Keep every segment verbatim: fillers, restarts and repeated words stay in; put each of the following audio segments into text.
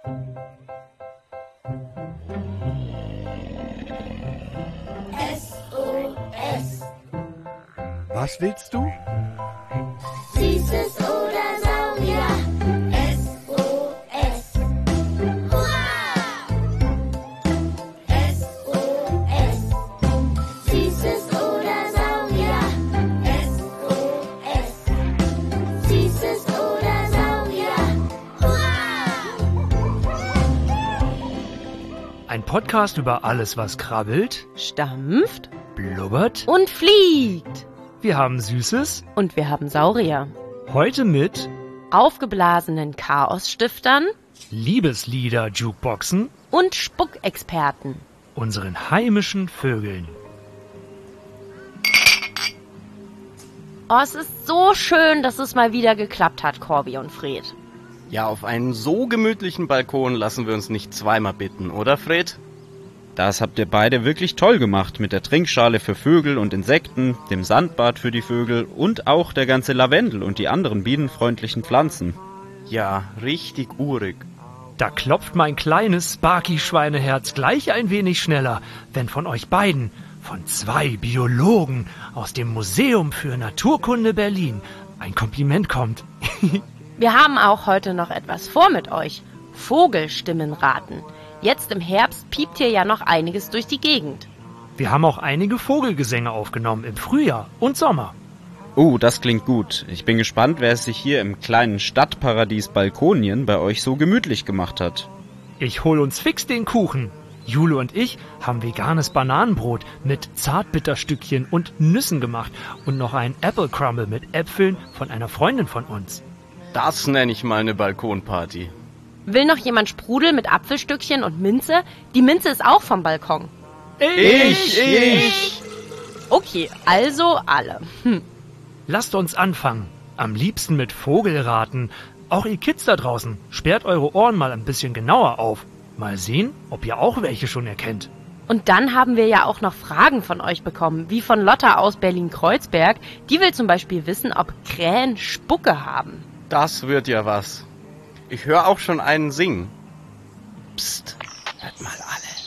S O S. Was willst du? Süßes oder Saurier. S O S. Hurra! S O S. Süßes oder Saurier. S O S. Süßes oder Saurier. Hurra! Ein Podcast über alles, was krabbelt, Stampft blubbert. und fliegt. Wir haben Süßes. Und wir haben Saurier. Heute mit Aufgeblasenen Chaosstiftern Liebeslieder-Jukeboxen, und Spuckexperten. unseren heimischen Vögeln. Oh, es ist so schön, dass es mal wieder geklappt hat, Corby und Fred. Ja, auf einen so gemütlichen Balkon lassen wir uns nicht zweimal bitten, oder Fred? Das habt ihr beide wirklich toll gemacht mit der Trinkschale für Vögel und Insekten, dem Sandbad für die Vögel und auch der ganze Lavendel und die anderen bienenfreundlichen Pflanzen. Ja, richtig urig. Da klopft mein kleines Sparky-Schweineherz gleich ein wenig schneller, wenn von euch beiden, von zwei Biologen aus dem Museum für Naturkunde Berlin, ein Kompliment kommt. Wir haben auch heute noch etwas vor mit euch. Vogelstimmen raten. Jetzt im Herbst piept hier ja noch einiges durch die Gegend. Wir haben auch einige Vogelgesänge aufgenommen im Frühjahr und Sommer. Oh, das klingt gut. Ich bin gespannt, wer es sich hier im kleinen Stadtparadies Balkonien bei euch so gemütlich gemacht hat. Ich hol uns fix den Kuchen. Jule und ich haben veganes Bananenbrot mit Zartbitterstückchen und Nüssen gemacht und noch ein Apple Crumble mit Äpfeln von einer Freundin von uns. Das nenne ich mal eine Balkonparty. Will noch jemand Sprudel mit Apfelstückchen und Minze? Die Minze ist auch vom Balkon. Ich, ich! Okay, also alle. Hm. Lasst uns anfangen. Am liebsten mit Vogelraten. Auch ihr Kids da draußen, sperrt eure Ohren mal ein bisschen genauer auf. Mal sehen, ob ihr auch welche schon erkennt. Und dann haben wir ja auch noch Fragen von euch bekommen, wie von Lotta aus Berlin-Kreuzberg. Die will zum Beispiel wissen, ob Krähen Spucke haben. Das wird ja was. Ich höre auch schon einen singen. Psst, hört mal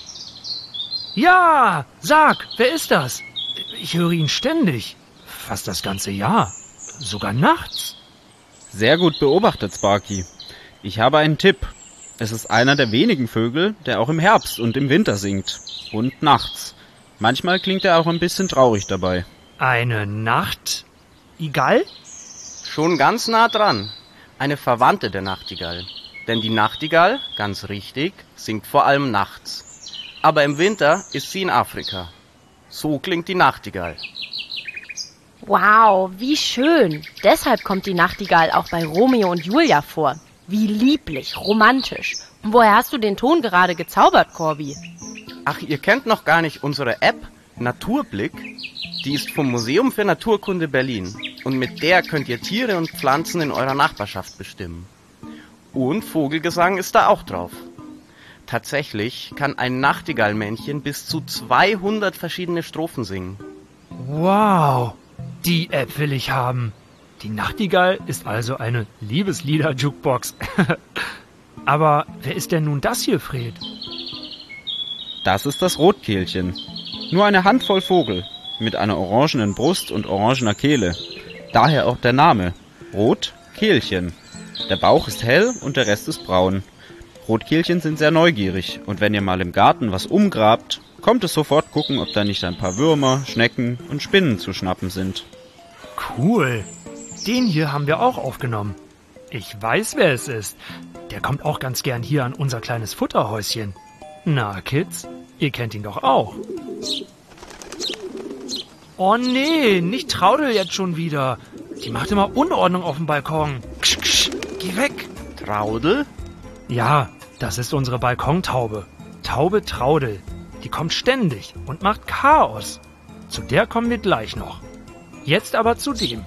alle. Ja, sag, wer ist das? Ich höre ihn ständig. Fast das ganze Jahr. Sogar nachts. Sehr gut beobachtet, Sparky. Ich habe einen Tipp. Es ist einer der wenigen Vögel, der auch im Herbst und im Winter singt. Und nachts. Manchmal klingt er auch ein bisschen traurig dabei. Eine Nachtigall? Schon ganz nah dran. Eine Verwandte der Nachtigall. Denn die Nachtigall, ganz richtig, singt vor allem nachts. Aber im Winter ist sie in Afrika. So klingt die Nachtigall. Wow, wie schön. Deshalb kommt die Nachtigall auch bei Romeo und Julia vor. Wie lieblich, romantisch. Und woher hast du den Ton gerade gezaubert, Corby? Ach, ihr kennt noch gar nicht unsere App Naturblick? Die ist vom Museum für Naturkunde Berlin. Und mit der könnt ihr Tiere und Pflanzen in eurer Nachbarschaft bestimmen. Und Vogelgesang ist da auch drauf. Tatsächlich kann ein Nachtigallmännchen bis zu zweihundert verschiedene Strophen singen. Wow, die App will ich haben. Die Nachtigall ist also eine Liebeslieder-Jukebox. Aber wer ist denn nun das hier, Fred? Das ist das Rotkehlchen. Nur eine Handvoll Vogel. Mit einer orangenen Brust und orangener Kehle. Daher auch der Name. Rotkehlchen. Der Bauch ist hell und der Rest ist braun. Rotkehlchen sind sehr neugierig und wenn ihr mal im Garten was umgrabt, kommt es sofort gucken, ob da nicht ein paar Würmer, Schnecken und Spinnen zu schnappen sind. Cool. Den hier haben wir auch aufgenommen. Ich weiß, wer es ist. Der kommt auch ganz gern hier an unser kleines Futterhäuschen. Na, Kids, ihr kennt ihn doch auch. Oh nee, nicht Traudel jetzt schon wieder. Die macht immer Unordnung auf dem Balkon. Ksch, ksch, geh weg. Traudel? Ja, das ist unsere Balkontaube. Taube Traudel. Die kommt ständig und macht Chaos. Zu der kommen wir gleich noch. Jetzt aber zu dem.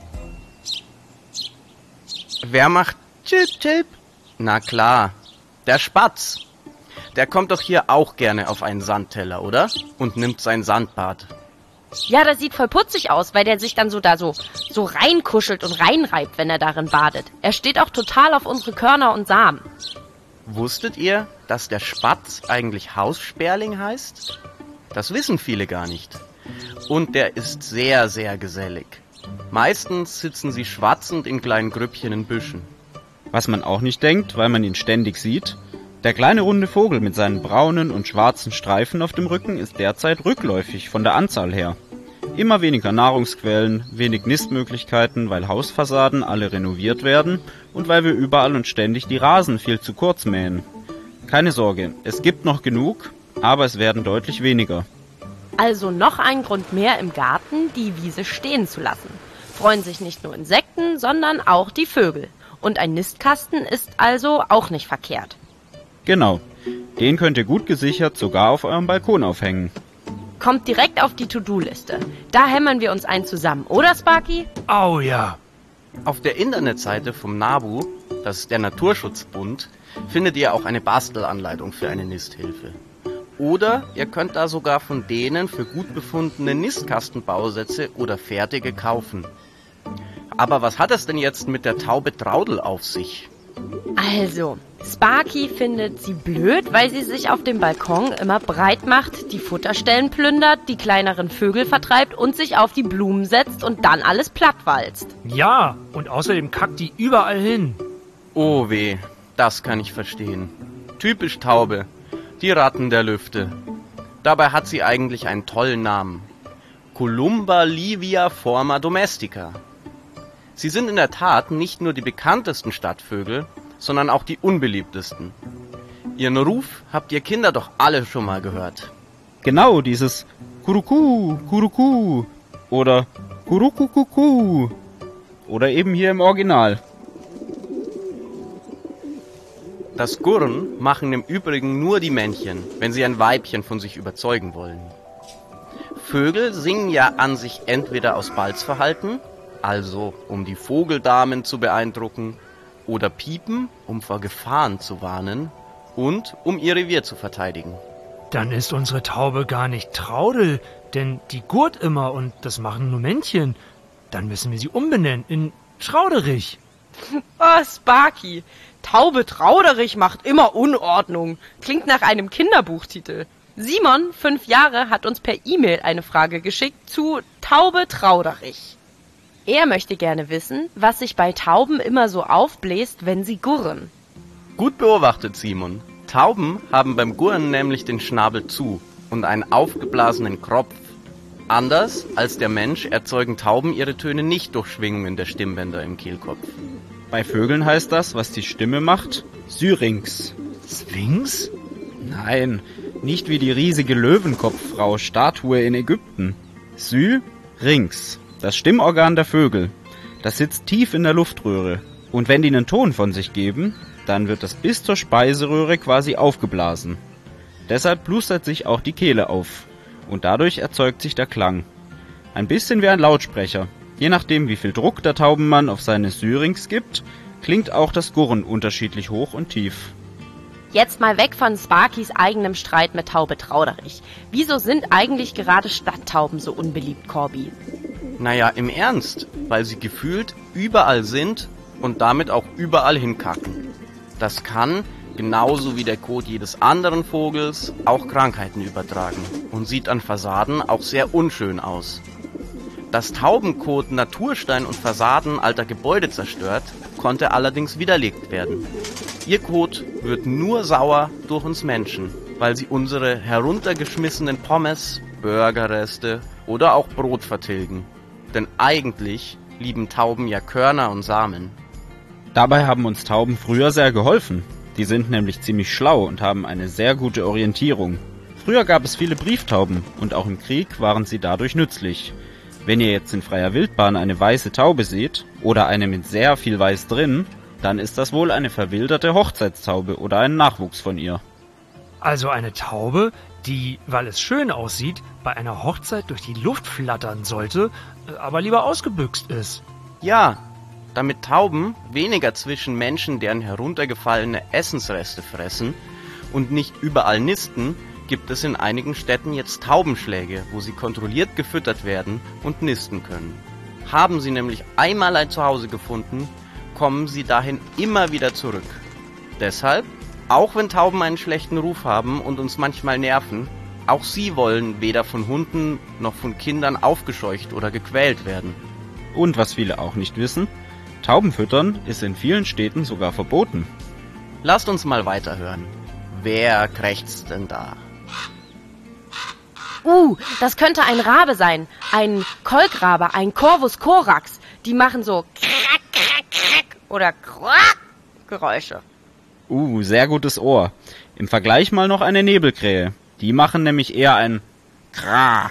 Wer macht Chip Chip? Na klar, der Spatz. Der kommt doch hier auch gerne auf einen Sandteller, oder? Und nimmt sein Sandbad. Ja, das sieht voll putzig aus, weil der sich dann so da so, so reinkuschelt und reinreibt, wenn er darin badet. Er steht auch total auf unsere Körner und Samen. Wusstet ihr, dass der Spatz eigentlich Haussperling heißt? Das wissen viele gar nicht. Und der ist sehr, sehr gesellig. Meistens sitzen sie schwatzend in kleinen Grüppchen in Büschen. Was man auch nicht denkt, weil man ihn ständig sieht: Der kleine runde Vogel mit seinen braunen und schwarzen Streifen auf dem Rücken ist derzeit rückläufig von der Anzahl her. Immer weniger Nahrungsquellen, wenig Nistmöglichkeiten, weil Hausfassaden alle renoviert werden und weil wir überall und ständig die Rasen viel zu kurz mähen. Keine Sorge, es gibt noch genug, aber es werden deutlich weniger. Also noch ein Grund mehr, im Garten die Wiese stehen zu lassen. Freuen sich nicht nur Insekten, sondern auch die Vögel. Und ein Nistkasten ist also auch nicht verkehrt. Genau, den könnt ihr gut gesichert sogar auf eurem Balkon aufhängen. Kommt direkt auf die To-Do-Liste. Da hämmern wir uns einen zusammen, oder Sparky? Au ja. Auf der Internetseite vom NABU, das ist der Naturschutzbund, findet ihr auch eine Bastelanleitung für eine Nisthilfe. Oder ihr könnt da sogar von denen für gut befundene Nistkastenbausätze oder fertige kaufen. Aber was hat es denn jetzt mit der Taube Traudel auf sich? Also, Sparky findet sie blöd, weil sie sich auf dem Balkon immer breit macht, die Futterstellen plündert, die kleineren Vögel vertreibt und sich auf die Blumen setzt und dann alles plattwalzt. Ja, und außerdem kackt die überall hin. Oh weh, das kann ich verstehen. Typisch Taube, die Ratten der Lüfte. Dabei hat sie eigentlich einen tollen Namen. Columba livia forma domestica. Sie sind in der Tat nicht nur die bekanntesten Stadtvögel, sondern auch die unbeliebtesten. Ihren Ruf habt ihr Kinder doch alle schon mal gehört. Genau, dieses Kuruku, Kuruku oder Kurukukuku oder eben hier im Original. Das Gurren machen im Übrigen nur die Männchen, wenn sie ein Weibchen von sich überzeugen wollen. Vögel singen ja an sich entweder aus Balzverhalten, also um die Vogeldamen zu beeindrucken, oder piepen, um vor Gefahren zu warnen und um ihr Revier zu verteidigen. Dann ist unsere Taube gar nicht Traudel, denn die gurt immer und das machen nur Männchen. Dann müssen wir sie umbenennen in Schrauderich. Oh, Sparky, Taube Trauderich macht immer Unordnung. Klingt nach einem Kinderbuchtitel. Simon, fünf Jahre, hat uns per E-Mail eine Frage geschickt zu Taube Trauderich. Er möchte gerne wissen, was sich bei Tauben immer so aufbläst, wenn sie gurren. Gut beobachtet, Simon. Tauben haben beim Gurren nämlich den Schnabel zu und einen aufgeblasenen Kropf. Anders als der Mensch erzeugen Tauben ihre Töne nicht durch Schwingungen der Stimmbänder im Kehlkopf. Bei Vögeln heißt das, was die Stimme macht, Syrinx. Sphinx? Nein, nicht wie die riesige Löwenkopffrau Statue in Ägypten. Syrinx, das Stimmorgan der Vögel. Das sitzt tief in der Luftröhre. Und wenn die einen Ton von sich geben, dann wird das bis zur Speiseröhre quasi aufgeblasen. Deshalb plustert sich auch die Kehle auf. Und dadurch erzeugt sich der Klang. Ein bisschen wie ein Lautsprecher. Je nachdem, wie viel Druck der Taubenmann auf seine Syrinx gibt, klingt auch das Gurren unterschiedlich hoch und tief. Jetzt mal weg von Sparkys eigenem Streit mit Taube Trauderich. Wieso sind eigentlich gerade Stadttauben so unbeliebt, Corby? Naja, im Ernst, weil sie gefühlt überall sind und damit auch überall hinkacken. Das kann, genauso wie der Kot jedes anderen Vogels, auch Krankheiten übertragen und sieht an Fassaden auch sehr unschön aus. Dass Taubenkot Naturstein und Fassaden alter Gebäude zerstört, konnte allerdings widerlegt werden. Ihr Kot wird nur sauer durch uns Menschen, weil sie unsere heruntergeschmissenen Pommes, Burgerreste oder auch Brot vertilgen. Denn eigentlich lieben Tauben ja Körner und Samen. Dabei haben uns Tauben früher sehr geholfen. Die sind nämlich ziemlich schlau und haben eine sehr gute Orientierung. Früher gab es viele Brieftauben und auch im Krieg waren sie dadurch nützlich. Wenn ihr jetzt in freier Wildbahn eine weiße Taube seht oder eine mit sehr viel Weiß drin, dann ist das wohl eine verwilderte Hochzeitstaube oder ein Nachwuchs von ihr. Also eine Taube, die, weil es schön aussieht, bei einer Hochzeit durch die Luft flattern sollte, aber lieber ausgebüxt ist. Ja, damit Tauben weniger zwischen Menschen, deren heruntergefallene Essensreste fressen und nicht überall nisten, gibt es in einigen Städten jetzt Taubenschläge, wo sie kontrolliert gefüttert werden und nisten können. Haben sie nämlich einmal ein Zuhause gefunden, kommen sie dahin immer wieder zurück. Deshalb Auch wenn Tauben einen schlechten Ruf haben und uns manchmal nerven, auch sie wollen weder von Hunden noch von Kindern aufgescheucht oder gequält werden. Und was viele auch nicht wissen, Taubenfüttern ist in vielen Städten sogar verboten. Lasst uns mal weiterhören. Wer krächzt denn da? Uh, das könnte ein Rabe sein. Ein Kolkrabe, ein Corvus corax. Die machen so krack, krack, krack oder quack Geräusche. Uh, sehr gutes Ohr. Im Vergleich mal noch eine Nebelkrähe. Die machen nämlich eher ein Kra.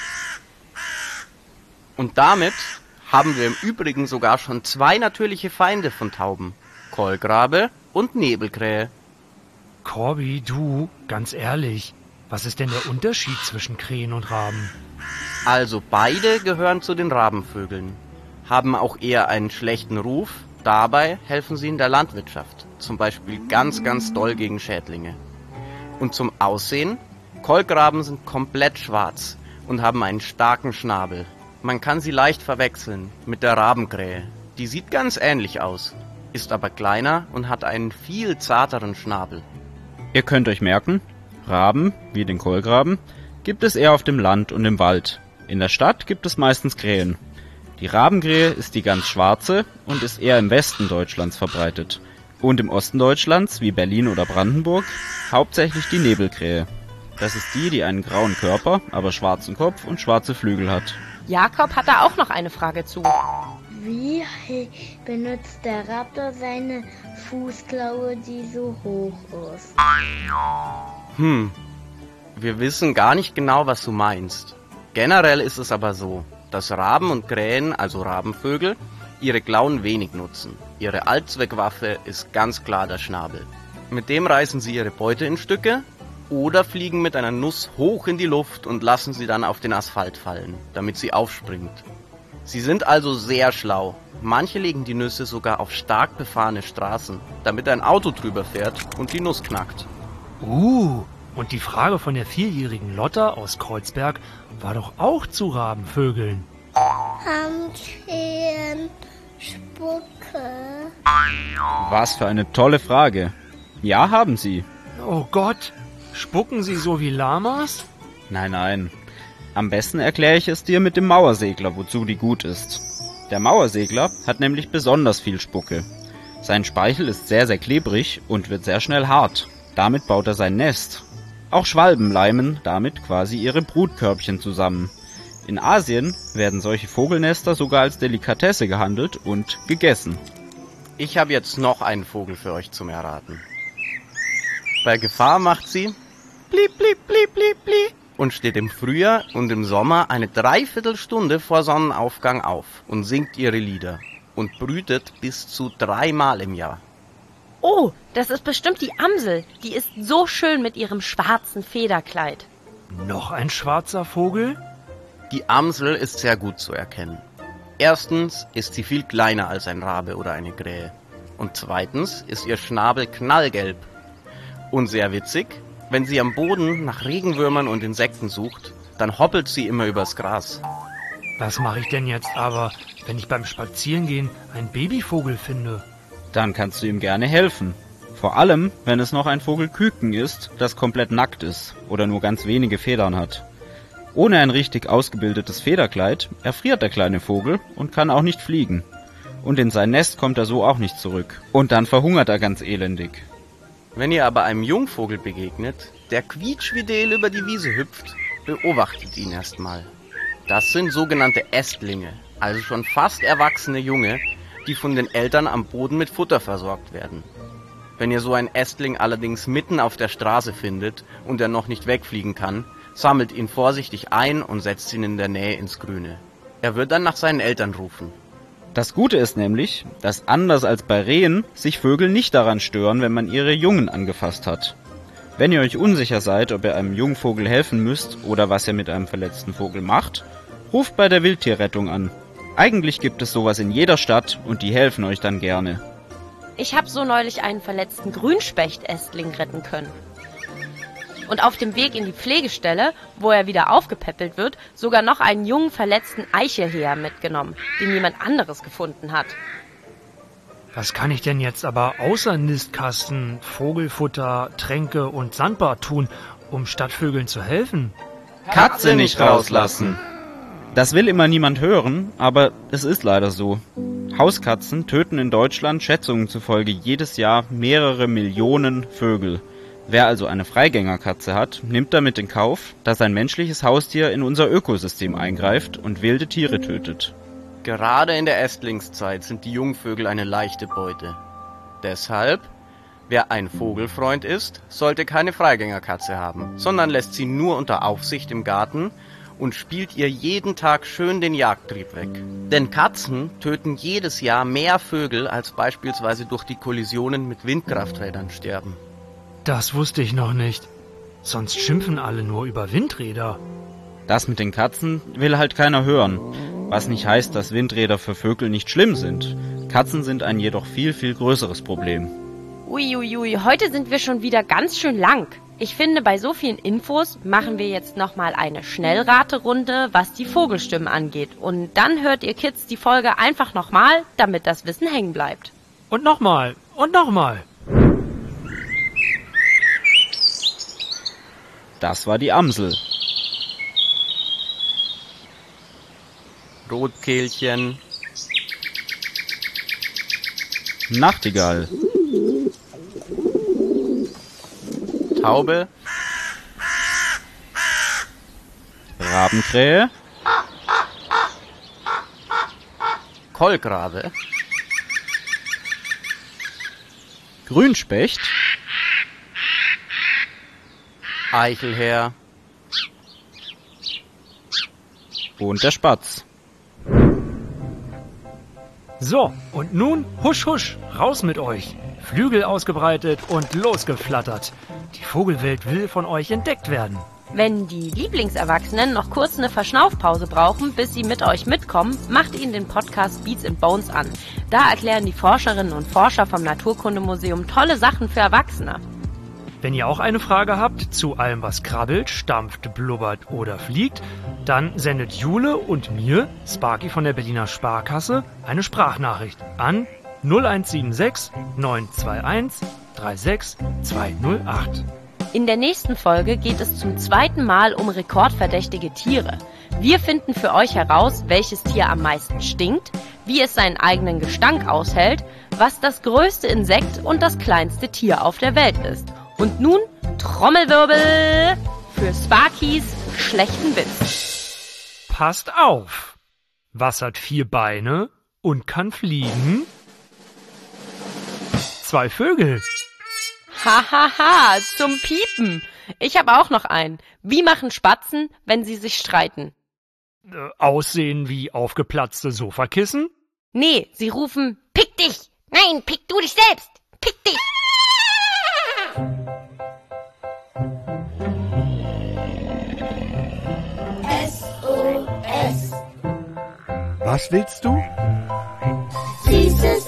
Und damit haben wir im Übrigen sogar schon zwei natürliche Feinde von Tauben. Kolkrabe und Nebelkrähe. Corby, du, ganz ehrlich, was ist denn der Unterschied zwischen Krähen und Raben? Also beide gehören zu den Rabenvögeln, haben auch eher einen schlechten Ruf, dabei helfen sie in der Landwirtschaft, zum Beispiel ganz, ganz doll gegen Schädlinge. Und zum Aussehen, Kolkraben sind komplett schwarz und haben einen starken Schnabel. Man kann sie leicht verwechseln mit der Rabenkrähe. Die sieht ganz ähnlich aus, ist aber kleiner und hat einen viel zarteren Schnabel. Ihr könnt euch merken, Raben, wie den Kolkraben, gibt es eher auf dem Land und im Wald. In der Stadt gibt es meistens Krähen. Die Rabenkrähe ist die ganz schwarze und ist eher im Westen Deutschlands verbreitet. Und im Osten Deutschlands, wie Berlin oder Brandenburg, hauptsächlich die Nebelkrähe. Das ist die, die einen grauen Körper, aber schwarzen Kopf und schwarze Flügel hat. Jakob hat da auch noch eine Frage zu. Wie benutzt der Raptor seine Fußklaue, die so hoch ist? Hm, wir wissen gar nicht genau, was du meinst. Generell ist es aber so, dass Raben und Krähen, also Rabenvögel, ihre Klauen wenig nutzen. Ihre Allzweckwaffe ist ganz klar der Schnabel. Mit dem reißen sie ihre Beute in Stücke oder fliegen mit einer Nuss hoch in die Luft und lassen sie dann auf den Asphalt fallen, damit sie aufspringt. Sie sind also sehr schlau. Manche legen die Nüsse sogar auf stark befahrene Straßen, damit ein Auto drüber fährt und die Nuss knackt. Uh, und die Frage von der vierjährigen Lotta aus Kreuzberg war doch auch zu Rabenvögeln. Haben Krähen Spucke? Was für eine tolle Frage. Ja, haben sie. Oh Gott, spucken sie so wie Lamas? Nein, nein. Am besten erkläre ich es dir mit dem Mauersegler, wozu die gut ist. Der Mauersegler hat nämlich besonders viel Spucke. Sein Speichel ist sehr, sehr klebrig und wird sehr schnell hart. Damit baut er sein Nest. Auch Schwalben leimen damit quasi ihre Brutkörbchen zusammen. In Asien werden solche Vogelnester sogar als Delikatesse gehandelt und gegessen. Ich habe jetzt noch einen Vogel für euch zum Erraten. Bei Gefahr macht sie blieb, blieb, blieb, blieb, blieb und steht im Frühjahr und im Sommer eine Dreiviertelstunde vor Sonnenaufgang auf und singt ihre Lieder und brütet bis zu dreimal im Jahr. Oh, das ist bestimmt die Amsel. Die ist so schön mit ihrem schwarzen Federkleid. Noch ein schwarzer Vogel? Die Amsel ist sehr gut zu erkennen. Erstens ist sie viel kleiner als ein Rabe oder eine Krähe. Und zweitens ist ihr Schnabel knallgelb. Und sehr witzig, wenn sie am Boden nach Regenwürmern und Insekten sucht, dann hoppelt sie immer übers Gras. Was mache ich denn jetzt aber, wenn ich beim Spazierengehen einen Babyvogel finde? Dann kannst du ihm gerne helfen. Vor allem, wenn es noch ein Vogelküken ist, das komplett nackt ist oder nur ganz wenige Federn hat. Ohne ein richtig ausgebildetes Federkleid erfriert der kleine Vogel und kann auch nicht fliegen. Und in sein Nest kommt er so auch nicht zurück. Und dann verhungert er ganz elendig. Wenn ihr aber einem Jungvogel begegnet, der quietschfidel über die Wiese hüpft, beobachtet ihn erstmal. Das sind sogenannte Ästlinge, also schon fast erwachsene Junge, die von den Eltern am Boden mit Futter versorgt werden. Wenn ihr so einen Ästling allerdings mitten auf der Straße findet und er noch nicht wegfliegen kann, sammelt ihn vorsichtig ein und setzt ihn in der Nähe ins Grüne. Er wird dann nach seinen Eltern rufen. Das Gute ist nämlich, dass anders als bei Rehen sich Vögel nicht daran stören, wenn man ihre Jungen angefasst hat. Wenn ihr euch unsicher seid, ob ihr einem Jungvogel helfen müsst oder was ihr mit einem verletzten Vogel macht, ruft bei der Wildtierrettung an. Eigentlich gibt es sowas in jeder Stadt und die helfen euch dann gerne. Ich habe so neulich einen verletzten Grünspecht-Ästling retten können. Und auf dem Weg in die Pflegestelle, wo er wieder aufgepäppelt wird, sogar noch einen jungen verletzten Eichelheer mitgenommen, den jemand anderes gefunden hat. Was kann ich denn jetzt aber außer Nistkasten, Vogelfutter, Tränke und Sandbad tun, um Stadtvögeln zu helfen? Katze nicht rauslassen. Das will immer niemand hören, aber es ist leider so. Hauskatzen töten in Deutschland Schätzungen zufolge jedes Jahr mehrere Millionen Vögel. Wer also eine Freigängerkatze hat, nimmt damit in Kauf, dass ein menschliches Haustier in unser Ökosystem eingreift und wilde Tiere tötet. Gerade in der Ästlingszeit sind die Jungvögel eine leichte Beute. Deshalb, wer ein Vogelfreund ist, sollte keine Freigängerkatze haben, sondern lässt sie nur unter Aufsicht im Garten und spielt ihr jeden Tag schön den Jagdtrieb weg. Denn Katzen töten jedes Jahr mehr Vögel, als beispielsweise durch die Kollisionen mit Windkrafträdern sterben. Das wusste ich noch nicht. Sonst schimpfen alle nur über Windräder. Das mit den Katzen will halt keiner hören. Was nicht heißt, dass Windräder für Vögel nicht schlimm sind. Katzen sind ein jedoch viel, viel größeres Problem. Uiuiui, heute sind wir schon wieder ganz schön lang. Ich finde, bei so vielen Infos machen wir jetzt nochmal eine Schnellraterunde, was die Vogelstimmen angeht. Und dann hört ihr Kids die Folge einfach nochmal, damit das Wissen hängen bleibt. Und nochmal, und nochmal. Das war die Amsel. Rotkehlchen, Nachtigall. Taube, Rabenkrähe. Kolkrabe, Grünspecht. Eichelherr Und der Spatz. So, und nun husch husch, raus mit euch. Flügel ausgebreitet und losgeflattert. Die Vogelwelt will von euch entdeckt werden. Wenn die Lieblingserwachsenen noch kurz eine Verschnaufpause brauchen, bis sie mit euch mitkommen, macht ihnen den Podcast Beats and Bones an. Da erklären die Forscherinnen und Forscher vom Naturkundemuseum tolle Sachen für Erwachsene. Wenn ihr auch eine Frage habt zu allem, was krabbelt, stampft, blubbert oder fliegt, dann sendet Jule und mir, Sparky von der Berliner Sparkasse, eine Sprachnachricht an null eins sieben sechs neun zwei eins drei sechs zwei null acht. In der nächsten Folge geht es zum zweiten Mal um rekordverdächtige Tiere. Wir finden für euch heraus, welches Tier am meisten stinkt, wie es seinen eigenen Gestank aushält, was das größte Insekt und das kleinste Tier auf der Welt ist. Und nun Trommelwirbel für Sparkys schlechten Witz. Passt auf! Was hat vier Beine und kann fliegen? Zwei Vögel. Hahaha, zum Piepen. Ich habe auch noch einen. Wie machen Spatzen, wenn sie sich streiten? Äh, aussehen wie aufgeplatzte Sofakissen? Nee, sie rufen, pick dich. Nein, pick du dich selbst. Pick dich. S O S. Was willst du? Süßes